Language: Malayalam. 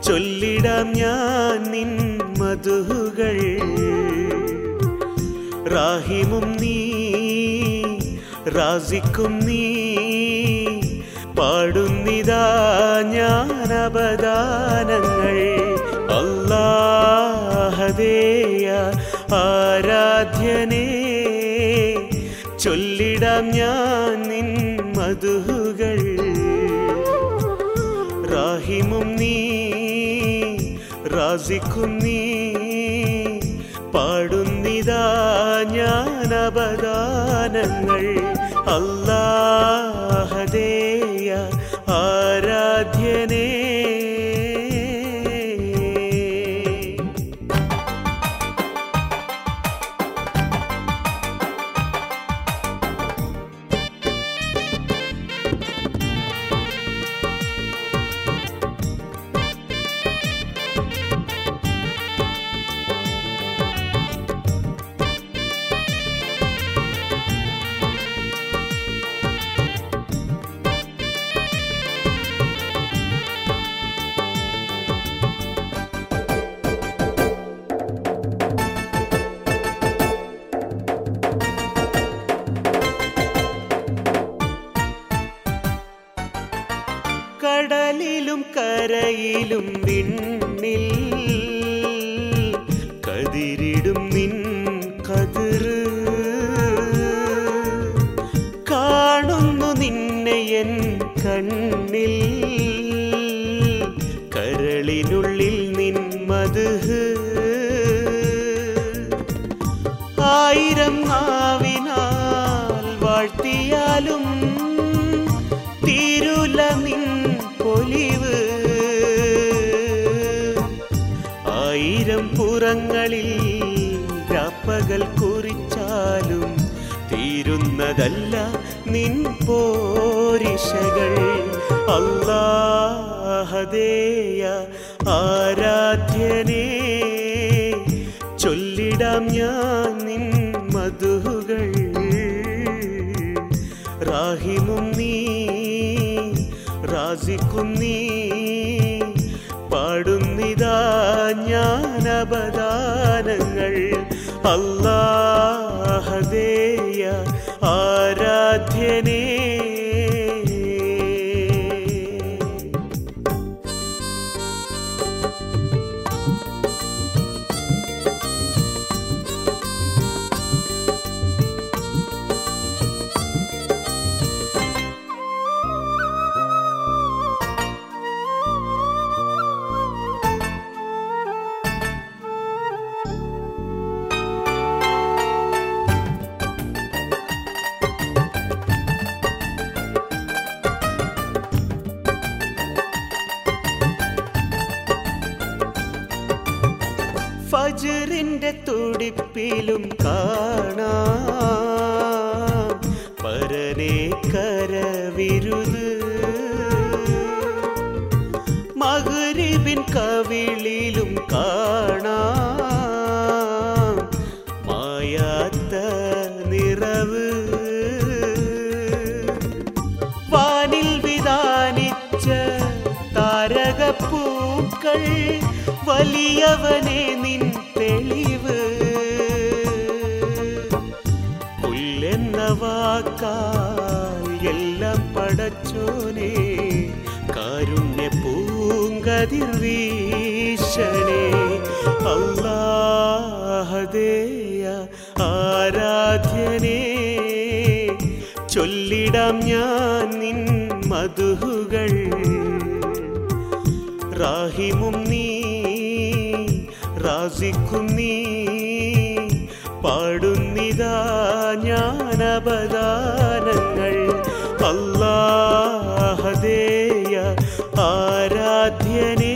ചൊല്ലിടാം ഞാൻ നിൻ മധുകൾ. റാഹിമും നീ റാസിക്കും നീ പാടുന്നിതാ ഞാൻ അപദാനങ്ങൾ. അല്ലാഹുവേ ആരാധ്യനേ ചൊല്ലിടാം ഞാൻ നിൻ മധുകൾ. റാഹിമും നീ റാസിക്കും നീ പാടുന്നിതാ ഞാൻ അപദാനങ്ങൾ. അല്ലാഹുവേ ആരാധ്യനേ. കടലിലും കരയിലും വിണ്ണിൽ കതിരിടും നിൻ കതിർ. കാണുന്നു നിന്നെ എൻ കണ്ണിൽ കരളിനുള്ളിൽ നിൻ മദ്ഹ്. ആയിരം നാവിനാൽ വാഴ്ത്തിയാലും തീരുല നിൻ പൊലിവ്. ആയിരം പുറങ്ങളിൽ രാപ്പകൽ കുറിച്ചാലും തീരുന്നതല്ല നിൻ പോരിശകൾ. അല്ലാഹുവേ ആരാധ്യനേ ചൊല്ലിടാം ഞാൻ നിൻ മധുകൾ. റാഹിമും നീ റാസിക്കും നീ പാടുന്നിതാ ഞാൻ അപദാനങ്ങൾ. അല്ലാഹുവേ ആരാധ്യനേ. ഫജ്റിന്റെ തുടിപ്പിലും കാണാം പരനെ കരവിരുത്. മഗ്രിബിൻ കവിളിലും കാണാം മായാത്ത നിറവ്. വാനിൽ വിധാനിച്ച താരകപ്പൂക്കൾ വലിയവനെ നിൻ തെളിവ്. പുല്ലെന്ന വാക്കാൽ എല്ലാം പടച്ചോനെ കാരുണ്യ പൂങ്കതിർ വീശണേ. അല്ലാഹുവേ ആരാധ്യനേ ചൊല്ലിടാം ഞാൻ നിൻ മധുകൾ. റാഹിമും നീ റാസിക്കും നീ പാടുന്നിതാ ഞാൻ അപദാനങ്ങൾ. അല്ലാഹുവേ ആരാധ്യനേ.